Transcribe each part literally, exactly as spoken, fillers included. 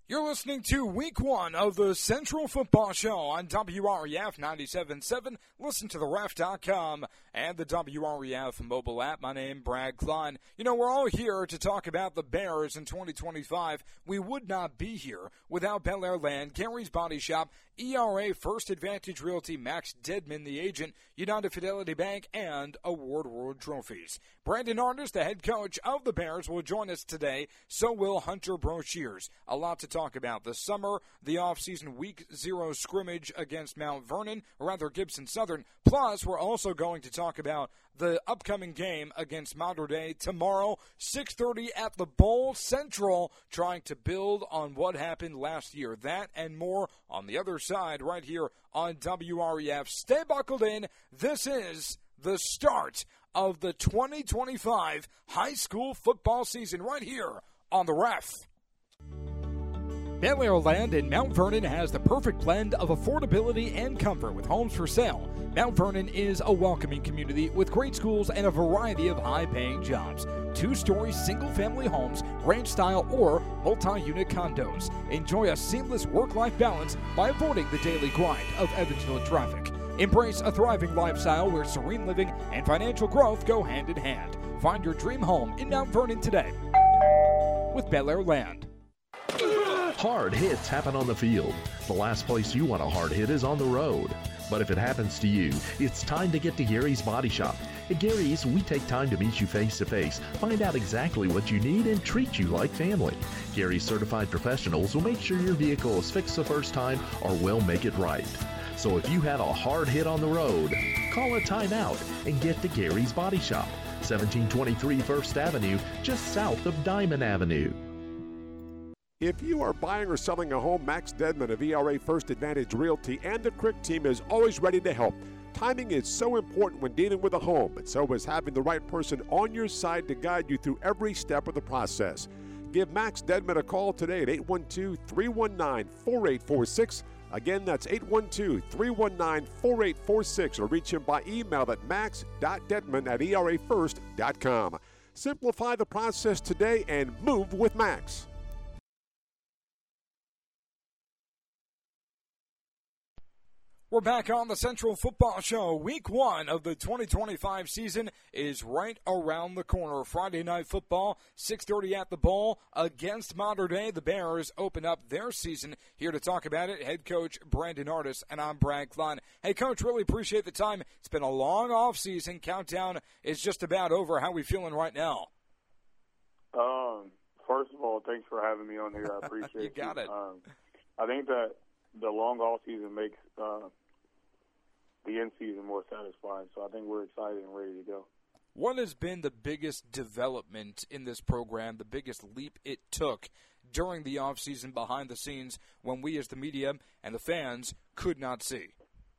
You're listening to week one of the Central Football Show on W R E F ninety-seven point seven. Listen to the ref dot com and the W R E F mobile app. My name, Brad Klein. You know, we're all here to talk about the Bears in twenty twenty-five. We would not be here without Bel Air Land, Gary's Body Shop, E R A First Advantage Realty, Max Dedman, the agent, United Fidelity Bank, and Award World Trophies. Brandon Artis, the head coach of the Bears, will join us today. So will Hunter Brochiers. A lot to talk about this summer, the offseason week zero scrimmage against Mount Vernon, or rather Gibson Southern. Plus, we're also going to talk about the upcoming game against Mater Dei tomorrow, six thirty at the Bowl Central, trying to build on what happened last year. That and more on the other side right here on W R E F. Stay buckled in. This is the start of the twenty twenty-five high school football season right here on the Ref. Bel Air Land in Mount Vernon has the perfect blend of affordability and comfort with homes for sale. Mount Vernon is a welcoming community with great schools and a variety of high-paying jobs. Two-story single-family homes, ranch-style or multi-unit condos. Enjoy a seamless work-life balance by avoiding the daily grind of Evansville traffic. Embrace a thriving lifestyle where serene living and financial growth go hand in hand. Find your dream home in Mount Vernon today with Bel Air Land. Hard hits happen on the field. The last place you want a hard hit is on the road. But if it happens to you, it's time to get to Gary's Body Shop. At Gary's, we take time to meet you face to face, find out exactly what you need, and treat you like family. Gary's certified professionals will make sure your vehicle is fixed the first time or will make it right. So if you had a hard hit on the road, call a timeout and get to Gary's Body Shop, seventeen twenty-three First Avenue, just south of Diamond Avenue. If you are buying or selling a home, Max Dedman of E R A First Advantage Realty and the Crick team is always ready to help. Timing is so important when dealing with a home, but so is having the right person on your side to guide you through every step of the process. Give Max Dedman a call today at eight one two, three one nine, four eight four six. Again, that's eight one two, three one nine, four eight four six, or reach him by email at max dot dedman at E R A first dot com. Simplify the process today and move with Max. We're back on the Central Football Show. Week one of the twenty twenty-five season is right around the corner. Friday night football, six thirty at the Bowl against Mater Dei. The Bears open up their season. Here to talk about it, head coach Brandon Artis, and I'm Brad Klein. Hey, Coach, really appreciate the time. It's been a long offseason. Countdown is just about over. How are we feeling right now? Um, first of all, thanks for having me on here. I appreciate you. got it. Um, I think that the long off season makes uh, the end season more satisfying. So I think we're excited and ready to go. What has been the biggest development in this program, the biggest leap it took during the offseason behind the scenes when we as the media and the fans could not see?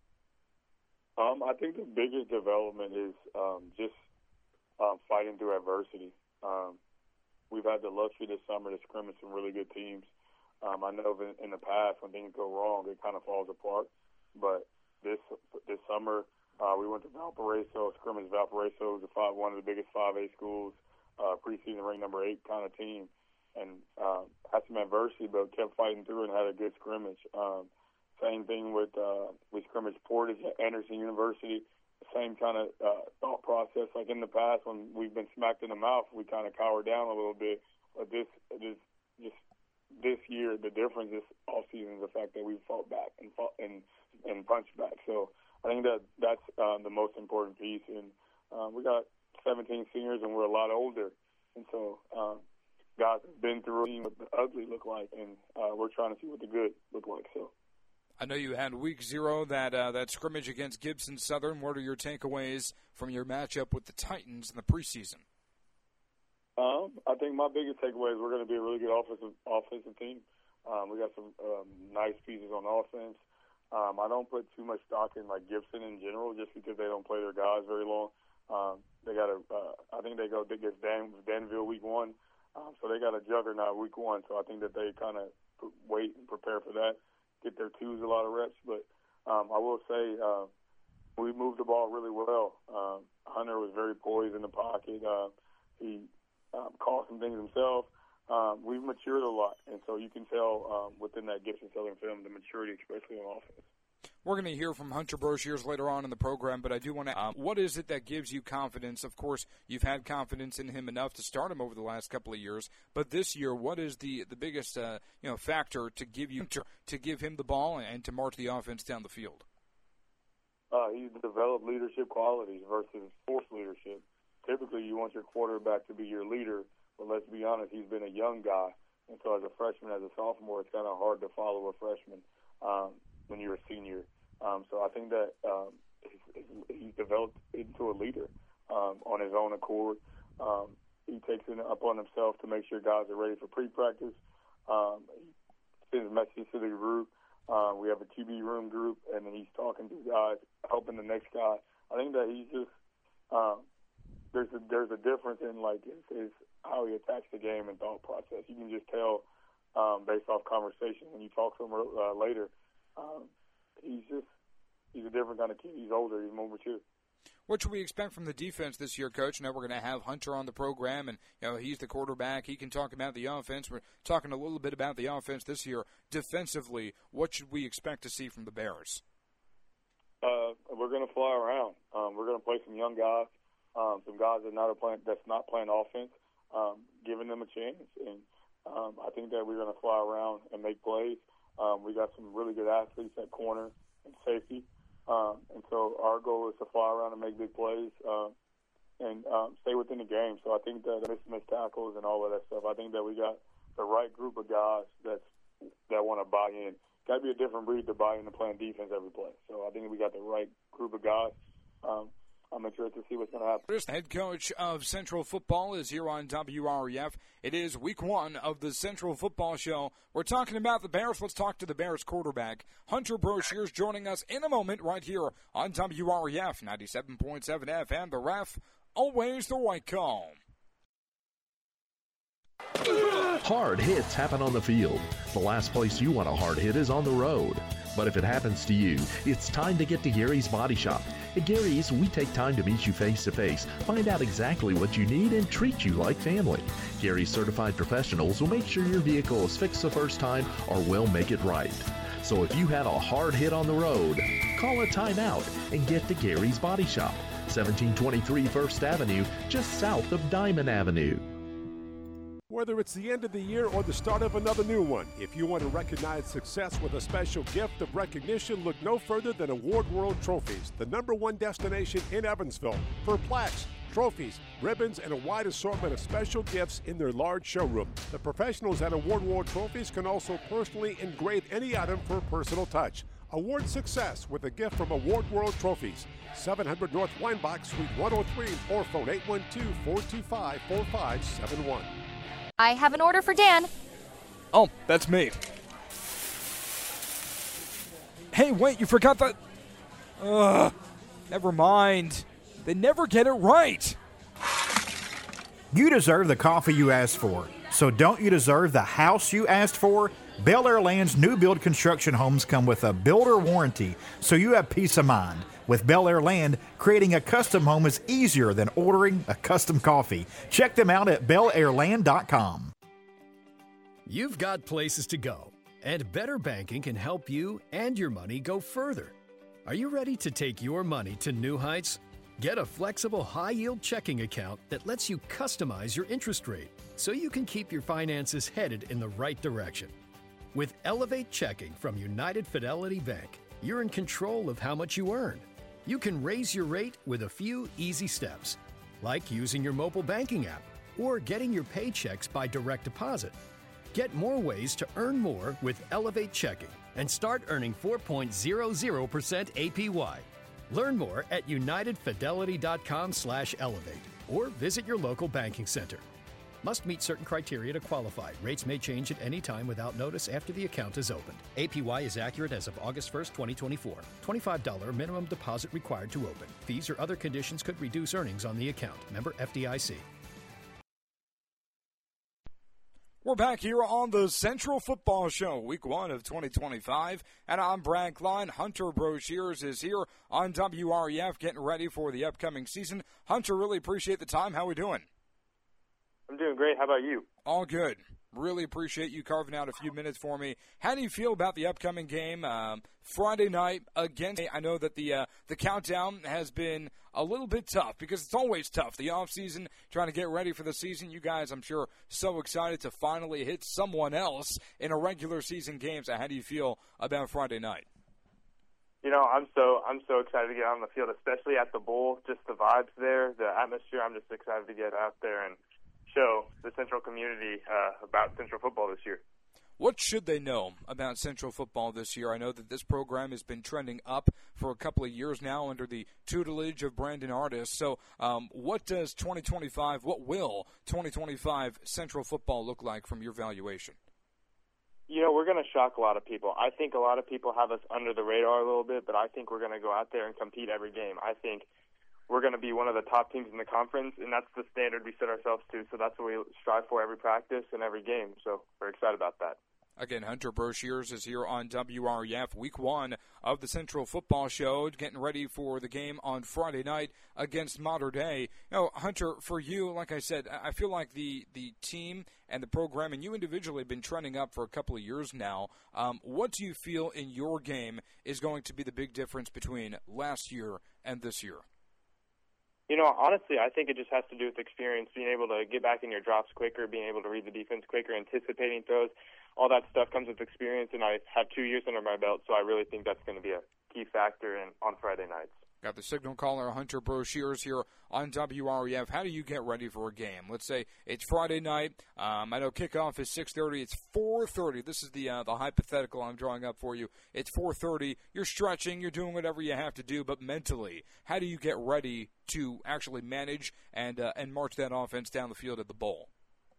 Um, I think the biggest development is um, just um, fighting through adversity. Um, we've had the luxury this summer to scrimmage some really good teams. Um, I know that in the past when things go wrong, it kind of falls apart. But this this summer, uh, we went to Valparaiso, scrimmage Valparaiso, was the five, one of the biggest five A schools, uh, preseason ranked number eight kind of team, and uh, had some adversity, but kept fighting through and had a good scrimmage. Um, same thing with uh, we scrimmaged Portage at Anderson University. Same kind of uh, thought process like in the past when we've been smacked in the mouth, we kind of cower down a little bit. But this this just this year, the difference this offseason is the fact that we fought back and fought and and punched back. So I think that that's uh, the most important piece. And uh, we got seventeen seniors, and we're a lot older. And so uh, guys have been through what the ugly look like, and uh, we're trying to see what the good look like. So I know you had week zero, that uh, that scrimmage against Gibson Southern. What are your takeaways from your matchup with the Titans in the preseason? Um, I think my biggest takeaway is we're going to be a really good offensive offensive team. Um, we got some um, nice pieces on offense. Um, I don't put too much stock in like Gibson in general, just because they don't play their guys very long. Um, they got a, uh, I think they go against Dan, Danville week one, um, so they got a juggernaut week one. So I think that they kind of wait and prepare for that, get their twos a lot of reps. But um, I will say uh, we moved the ball really well. Um, Hunter was very poised in the pocket. Uh, he Um, caught some things himself. um, we've matured a lot. And so you can tell um, within that Gibson Southern film the maturity, especially on offense. We're going to hear from Hunter Broshears later on in the program, but I do want to uh, what is it that gives you confidence? Of course, you've had confidence in him enough to start him over the last couple of years, but this year, what is the the biggest uh, you know factor to give you to, to give him the ball and to march the offense down the field? Uh, he's developed leadership qualities versus forced leadership. Typically, you want your quarterback to be your leader, but let's be honest, he's been a young guy, and so as a freshman, as a sophomore, it's kind of hard to follow a freshman um, when you're a senior. Um, so I think that um, he's, he's developed into a leader um, on his own accord. Um, he takes it upon himself to make sure guys are ready for pre-practice. Um, he sends messages to the group. Uh, we have a Q B room group, and then he's talking to guys, helping the next guy. I think that he's just um, there's a, there's a difference in like his, his how he attacks the game and thought process. You can just tell um, based off conversation when you talk to him uh, later. Um, He's just, he's a different kind of kid. He's older. He's more mature. What should we expect from the defense this year, Coach? Now we're going to have Hunter on the program, and you know he's the quarterback. He can talk about the offense. We're talking a little bit about the offense this year. Defensively, what should we expect to see from the Bears? Uh, we're going to fly around. Um, we're going to play some young guys, um, some guys that not playing, that's not playing offense, um, giving them a chance. And um, I think that we're going to fly around and make plays. Um, we got some really good athletes at corner and safety. Um, and so our goal is to fly around and make big plays uh, and um, stay within the game. So I think that miss missed tackles and all of that stuff, I think that we got the right group of guys that's, that want to buy in. Got to be a different breed to buy into playing defense every play. So I think we got the right group of guys. Um, I'm interested to see what's going to happen. First head coach of Central Football is here on W R E F. It is week one of the Central Football Show. We're talking about the Bears. Let's talk to the Bears quarterback. Hunter Broshears joining us in a moment right here on W R E F ninety-seven point seven F M. The Ref, always the right call. Hard hits happen on the field. The last place you want a hard hit is on the road. But if it happens to you, it's time to get to Gary's Body Shop. At Gary's, we take time to meet you face to face, find out exactly what you need, and treat you like family. Gary's certified professionals will make sure your vehicle is fixed the first time or will make it right. So if you had a hard hit on the road, call a timeout and get to Gary's Body Shop, seventeen twenty-three First Avenue, just south of Diamond Avenue. Whether it's the end of the year or the start of another new one, if you want to recognize success with a special gift of recognition, look no further than Award World Trophies, the number one destination in Evansville for plaques, trophies, ribbons, and a wide assortment of special gifts in their large showroom. The professionals at Award World Trophies can also personally engrave any item for a personal touch. Award success with a gift from Award World Trophies. seven hundred North Weinbach, Suite one oh three, or phone eight one two, four two five, four five seven one. I have an order for Dan. Oh, that's me. Hey, wait, you forgot that. Ugh, never mind. They never get it right. You deserve the coffee you asked for. So don't you deserve the house you asked for? Bel Air Land's new build construction homes come with a builder warranty, so you have peace of mind. With Bel Air Land, creating a custom home is easier than ordering a custom coffee. Check them out at bel air land dot com. You've got places to go, and Better Banking can help you and your money go further. Are you ready to take your money to new heights? Get a flexible, high-yield checking account that lets you customize your interest rate so you can keep your finances headed in the right direction. With Elevate Checking from United Fidelity Bank, you're in control of how much you earn. You can raise your rate with a few easy steps, like using your mobile banking app or getting your paychecks by direct deposit. Get more ways to earn more with Elevate Checking and start earning four point zero zero percent A P Y. Learn more at united fidelity dot com slash elevate or visit your local banking center. Must meet certain criteria to qualify. Rates may change at any time without notice after the account is opened. A P Y is accurate as of August first, twenty twenty-four. twenty-five dollars minimum deposit required to open. Fees or other conditions could reduce earnings on the account. Member F D I C. We're back here on the Central Football Show, week one of twenty twenty-five, and I'm Brad Klein. Hunter Broshears is here on W R E F getting ready for the upcoming season. Hunter, really appreciate the time. How we doing? I'm doing great. How about you? All good. Really appreciate you carving out a few minutes for me. How do you feel about the upcoming game um, Friday night against? I know that the uh, the countdown has been a little bit tough because it's always tough. The off season, trying to get ready for the season. You guys, I'm sure, so excited to finally hit someone else in a regular season game. So how do you feel about Friday night? You know, I'm so I'm so excited to get on the field, especially at the bowl. Just the vibes there, the atmosphere. I'm just excited to get out there and show the Central community uh, about Central football this year. What should they know about Central football this year? I know that this program has been trending up for a couple of years now under the tutelage of Brandon Artis. So um, what does twenty twenty-five, what will twenty twenty-five Central football look like from your valuation? You know, we're going to shock a lot of people. I think a lot of people have us under the radar a little bit, but I think we're going to go out there and compete every game. I think we're going to be one of the top teams in the conference, and that's the standard we set ourselves to. So that's what we strive for every practice and every game. So we're excited about that. Again, Hunter Broshears is here on W R E F, week one of the Central Football Show, getting ready for the game on Friday night against Mater Dei. You know, Hunter, for you, like I said, I feel like the, the team and the program, and you individually have been trending up for a couple of years now. Um, what do you feel in your game is going to be the big difference between last year and this year? You know, honestly, I think it just has to do with experience, being able to get back in your drops quicker, being able to read the defense quicker, anticipating throws. All that stuff comes with experience, and I have two years under my belt, so I really think that's going to be a key factor in, on Friday nights. Got the signal caller, Hunter Broshears, here on W R E F. How do you get ready for a game? Let's say it's Friday night. Um, I know kickoff is six thirty. It's four thirty. This is the uh, the hypothetical I'm drawing up for you. It's four thirty. You're stretching. You're doing whatever you have to do. But mentally, how do you get ready to actually manage and uh, and march that offense down the field at the bowl?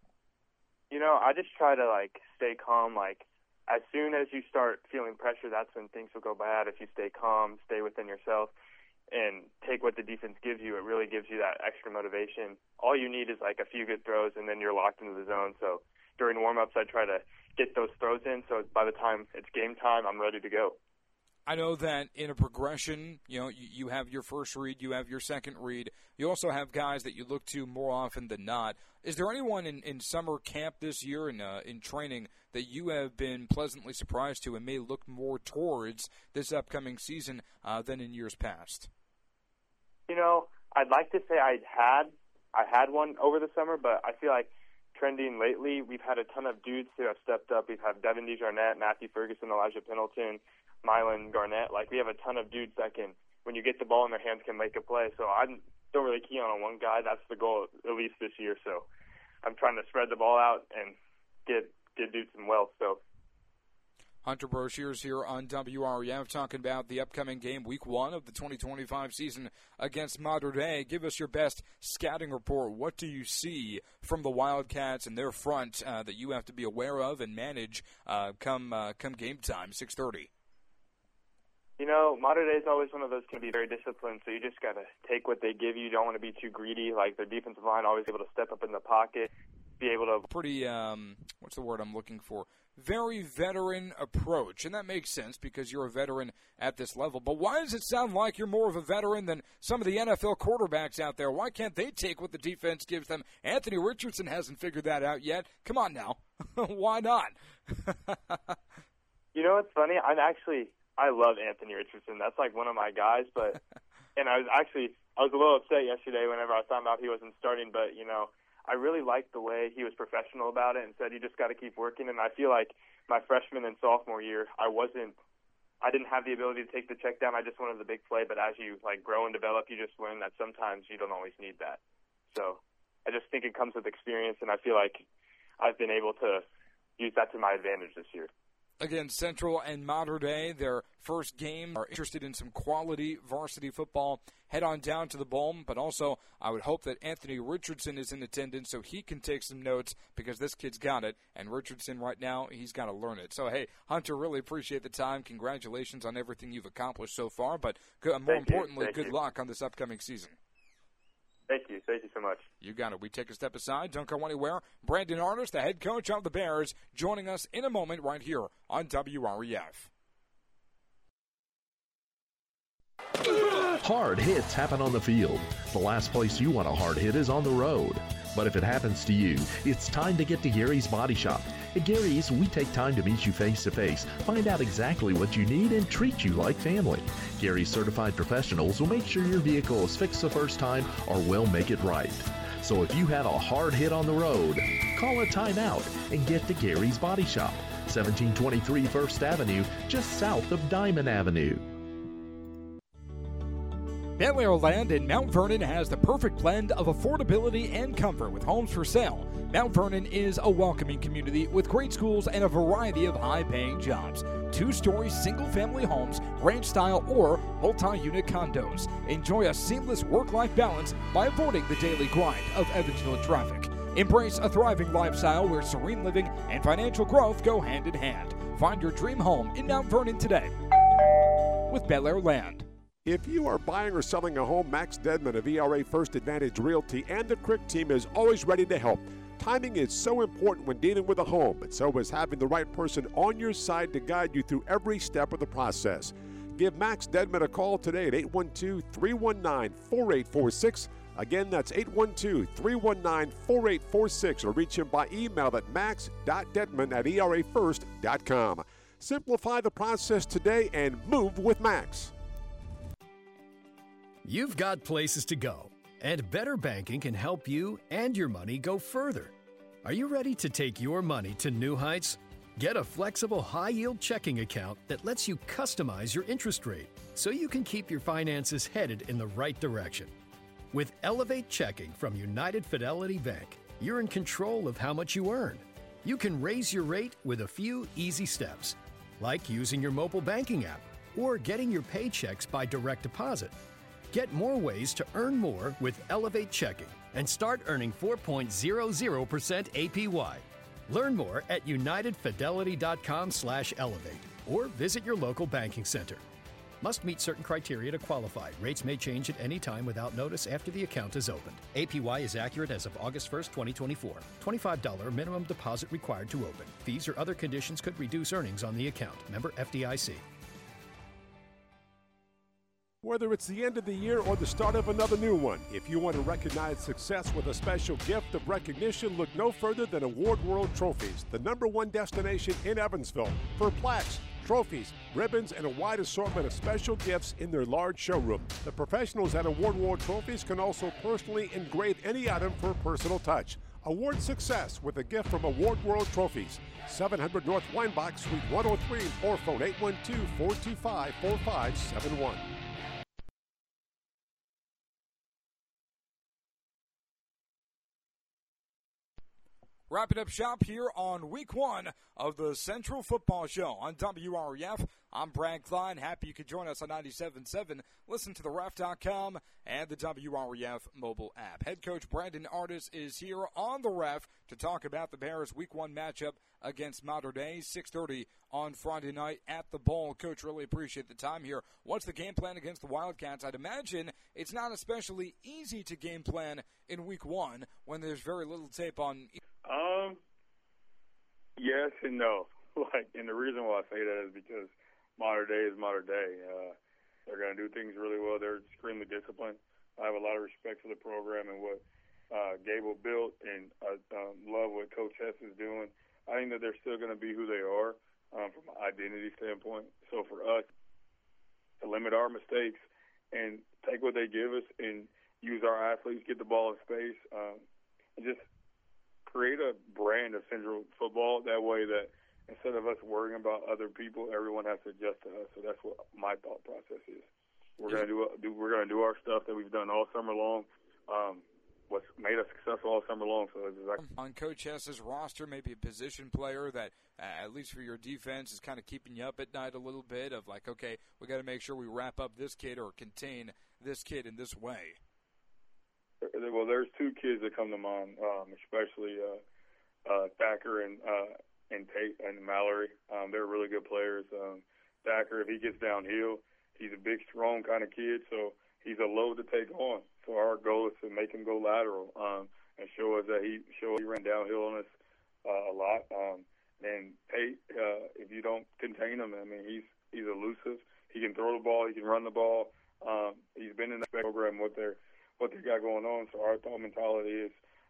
You know, I just try to, like, stay calm. Like, as soon as you start feeling pressure, that's when things will go bad. If you stay calm, stay within yourself, and take what the defense gives you, it really gives you that extra motivation. All you need is, like, a few good throws, and then you're locked into the zone. So during warm-ups, I try to get those throws in, so by the time it's game time, I'm ready to go. I know that in a progression, you know, you, you have your first read, you have your second read. You also have guys that you look to more often than not. Is there anyone in, in summer camp this year and uh, in training that you have been pleasantly surprised to and may look more towards this upcoming season uh, than in years past? You know, I'd like to say I had I had one over the summer, but I feel like trending lately, we've had a ton of dudes who have stepped up. We've had Devin DeJarnette, Matthew Ferguson, Elijah Pendleton, Mylan Garnett. Like, we have a ton of dudes that can, when you get the ball in their hands, can make a play. So I'm don't really key on one guy. That's the goal, at least this year. So I'm trying to spread the ball out and get get dudes some wealth. So Hunter Broshears here on W R E F talking about the upcoming game, week one of the twenty twenty-five season against Mater Dei. Give us your best scouting report. What do you see from the Wildcats and their front uh, that you have to be aware of and manage uh, come uh, come game time, six thirty? You know, Mater Dei is always one of those can be very disciplined, so you just got to take what they give you. You don't want to be too greedy. Like, their defensive line always able to step up in the pocket, be able to... Pretty, um, what's the word I'm looking for? Very veteran approach, and that makes sense because you're a veteran at this level. But why does it sound like you're more of a veteran than some of the N F L quarterbacks out there? Why can't they take what the defense gives them? Anthony Richardson hasn't figured that out yet. Come on now. Why not? You know what's funny? I'm actually... I love Anthony Richardson. That's like one of my guys. But and I was actually I was a little upset yesterday whenever I found out he wasn't starting. But you know, I really liked the way he was professional about it and said you just got to keep working. And I feel like my freshman and sophomore year, I wasn't, I didn't have the ability to take the check down. I just wanted the big play. But as you like grow and develop, you just learn that sometimes you don't always need that. So I just think it comes with experience, and I feel like I've been able to use that to my advantage this year. Again, Central and Mater Dei, their first game, are interested in some quality varsity football. Head on down to the bowl, but also I would hope that Anthony Richardson is in attendance so he can take some notes because this kid's got it, and Richardson right now, he's got to learn it. So, hey, Hunter, really appreciate the time. Congratulations on everything you've accomplished so far, but more Thank importantly, Thank good you. luck on this upcoming season. Thank you. Thank you so much. You got it. We take a step aside. Don't go anywhere. Brandon Artis, the head coach of the Bears, joining us in a moment right here on W R E F. Hard hits happen on the field. The last place you want a hard hit is on the road. But if it happens to you, it's time to get to Gary's Body Shop. At Gary's, we take time to meet you face to face, find out exactly what you need, and treat you like family. Gary's certified professionals will make sure your vehicle is fixed the first time or will make it right. So if you had a hard hit on the road, call a timeout and get to Gary's Body Shop, seventeen twenty-three First Avenue, just south of Diamond Avenue. Bel Air Land in Mount Vernon has the perfect blend of affordability and comfort with homes for sale. Mount Vernon is a welcoming community with great schools and a variety of high-paying jobs. Two-story single-family homes, ranch-style or multi-unit condos. Enjoy a seamless work-life balance by avoiding the daily grind of Evansville traffic. Embrace a thriving lifestyle where serene living and financial growth go hand in hand. Find your dream home in Mount Vernon today with Bel Air Land. If you are buying or selling a home, Max Dedman of E R A First Advantage Realty and the Crick team is always ready to help. Timing is so important when dealing with a home, but so is having the right person on your side to guide you through every step of the process. Give Max Dedman a call today at eight one two, three one nine, four eight four six. Again, that's eight one two, three one nine, four eight four six, or reach him by email at max dot dedman at e r a first dot com. Simplify the process today and move with Max. You've got places to go, and Better Banking can help you and your money go further. Are you ready to take your money to new heights? Get a flexible, high-yield checking account that lets you customize your interest rate so you can keep your finances headed in the right direction. With Elevate Checking from United Fidelity Bank, you're in control of how much you earn. You can raise your rate with a few easy steps, like using your mobile banking app or getting your paychecks by direct deposit. Get more ways to earn more with Elevate Checking and start earning four point zero zero percent A P Y. Learn more at unitedfidelity.com slash elevate or visit your local banking center. Must meet certain criteria to qualify. Rates may change at any time without notice after the account is opened. A P Y is accurate as of August first, twenty twenty-four. twenty-five dollars minimum deposit required to open. Fees or other conditions could reduce earnings on the account. Member F D I C. Whether it's the end of the year or the start of another new one, if you want to recognize success with a special gift of recognition, look no further than Award World Trophies, the number one destination in Evansville for plaques, trophies, ribbons, and a wide assortment of special gifts in their large showroom. The professionals at Award World Trophies can also personally engrave any item for a personal touch. Award success with a gift from Award World Trophies. seven hundred North Weinbach, Suite one oh three, or phone eight one two, four two five, four five seven one. Wrapping up shop here on week one of the Central Football Show on W R E F. I'm Brad Klein. Happy you could join us on ninety-seven point seven. Listen to the ref dot com and the W R E F mobile app. Head coach Brandon Artis is here on the Ref to talk about the Bears' week one matchup against Mater Dei, six thirty on Friday night at the Bowl. Coach, really appreciate the time here. What's the game plan against the Wildcats? I'd imagine it's not especially easy to game plan in week one when there's very little tape on. Um, yes and no. Like, and the reason why I say that is because Mater Dei is Mater Dei. Uh, they're going to do things really well. They're extremely disciplined. I have a lot of respect for the program and what uh, Gable built, and I um, love what Coach Hess is doing. I think that they're still going to be who they are um, from an identity standpoint. So for us to limit our mistakes and take what they give us and use our athletes, get the ball in space, um, and just create a brand of Central football that way that instead of us worrying about other people, everyone has to adjust to us. So that's what my thought process is. We're going to do, do we're going to do our stuff that we've done all summer long. Um, what's made us successful all summer long. So it's exactly on Coach Hess's roster, maybe a position player that, uh, at least for your defense, is kind of keeping you up at night a little bit of like, okay, we got to make sure we wrap up this kid or contain this kid in this way. Well, there's two kids that come to mind, um, especially uh, uh, Thacker and uh, and Tate and Mallory. Um, they're really good players. Um, Thacker, if he gets downhill, he's a big, strong kind of kid, so he's a load to take on. So our goal is to make him go lateral um, and show us that he show he ran downhill on us uh, a lot. Um, and Tate, uh, if you don't contain him, I mean, he's he's elusive. He can throw the ball. He can run the ball. Um, he's been in that program with their what they got going on. So our thought mentality is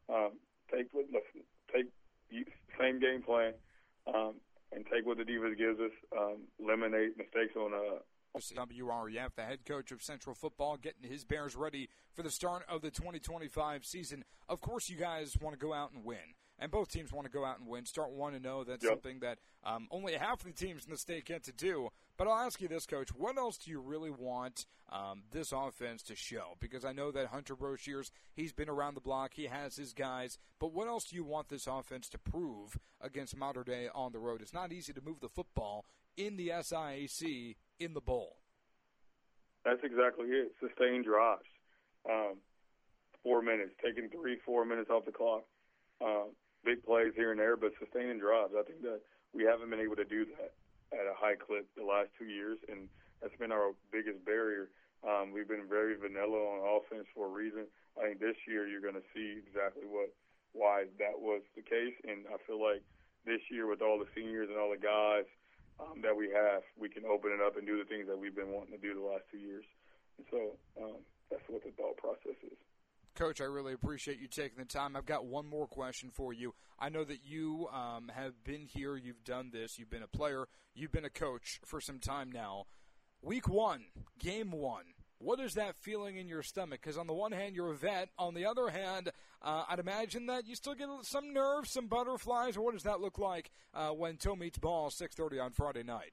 um, take what take same game plan, um, and take what the defense gives us. Um, eliminate mistakes on uh, W R E F, the head coach of Central Football, getting his Bears ready for the start of the twenty twenty-five season. Of course, you guys want to go out and win, and both teams want to go out and win. Start one and zero. That's yep. something that um, only half of the teams in the state get to do. But I'll ask you this, Coach: what else do you really want um, this offense to show? Because I know that Hunter Broshears, he's been around the block, he has his guys. But what else do you want this offense to prove against Mater Dei on the road? It's not easy to move the football in the S I A C in the bowl. That's exactly it. Sustained drives. Um, four minutes, taking three, four minutes off the clock. Um, big plays here and there, but sustaining drives. I think that we haven't been able to do that at a high clip the last two years, and that's been our biggest barrier. Um, we've been very vanilla on offense for a reason. I think this year you're going to see exactly what why that was the case, and I feel like this year with all the seniors and all the guys Um, that we have, we can open it up and do the things that we've been wanting to do the last two years. And so um, that's what the thought process is. Coach, I really appreciate you taking the time. I've got one more question for you. I know that you um, have been here, you've done this, you've been a player, you've been a coach for some time now. Week one, game one, what is that feeling in your stomach? Because on the one hand, you're a vet. On the other hand, uh, I'd imagine that you still get some nerves, some butterflies. What does that look like uh, when toe meets ball, six thirty on Friday night?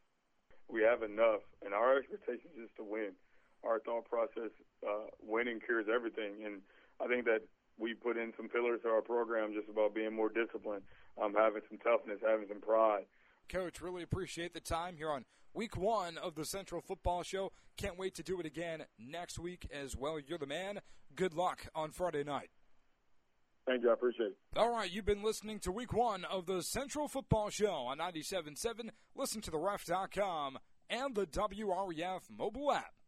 We have enough, and our expectation is just to win. Our thought process, uh, winning cures everything. And I think that we put in some pillars to our program just about being more disciplined, um, having some toughness, having some pride. Coach, really appreciate the time here on week one of the Central Football Show. Can't wait to do it again next week as well. You're the man. Good luck on Friday night. Thank you. I appreciate it. All right, you've been listening to week one of the Central Football Show on ninety-seven point seven. Listen to the ref dot com and the W R E F mobile app.